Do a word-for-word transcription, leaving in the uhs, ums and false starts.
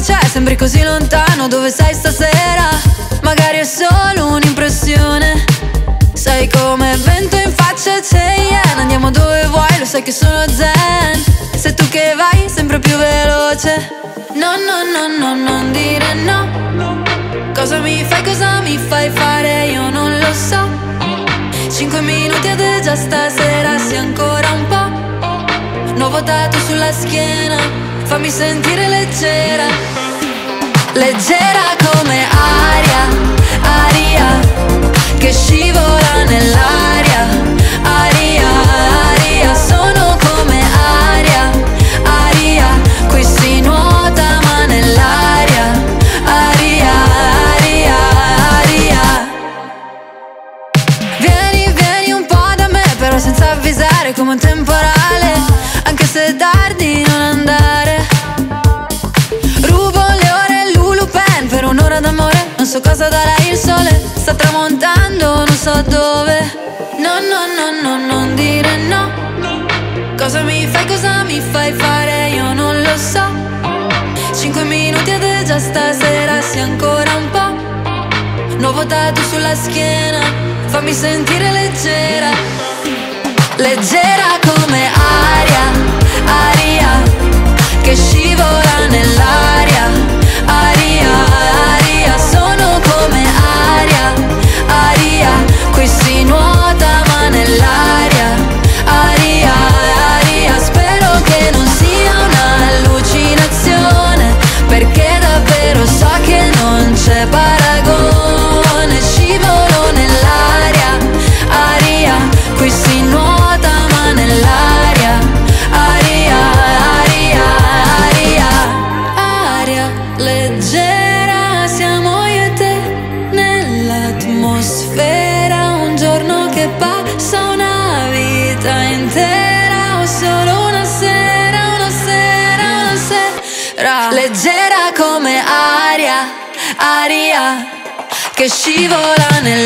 c'è, sembri così lontano. Dove sei stasera? Magari è solo un'impressione. Sei come vento in faccia, Cheyenne. Andiamo dove vuoi, lo sai che sono zen. Sei tu che vai sempre più veloce. No, no, no, no, non dire no. Cosa mi fai, cosa mi fai fare, io non lo so. Cinque minuti ed è già stasera, sì ancora un po'. Nuovo tatu sulla schiena, fammi sentire leggera. Leggera come aria, aria che scivola nell'aria. Aria, aria, sono come aria, aria, qui si nuota ma nell'aria. Aria, aria, aria. Vieni, vieni un po' da me, però senza avvisare, come un temporale. Anche se è tardi non andare. Rubo le ore Lulupen per un'ora d'amore. Non so cosa darà il sole, sta tramontando, non so dove. No, no, no, no, non dire no. Cosa mi fai, cosa mi fai fare, io non lo so. Cinque minuti ed è già stasera, sì ancora un po'. Nuovo tatu sulla schiena, fammi sentire leggera. Leggera come aria, aria che scivola nell'aria. Aria, aria, sono come aria, aria, qui si nuota ma nell'aria. Aria, aria, spero che non sia un'allucinazione, perché davvero so che non c'è paragone. Scivolo nell'aria, aria, qui si nuota ma nell'aria. Aria, aria, aria, aria leggera, siamo io e te nell'atmosfera. Un giorno che passa, una vita intera, o solo una sera, una sera, una sera. Leggera come aria, aria che scivola nell'aria.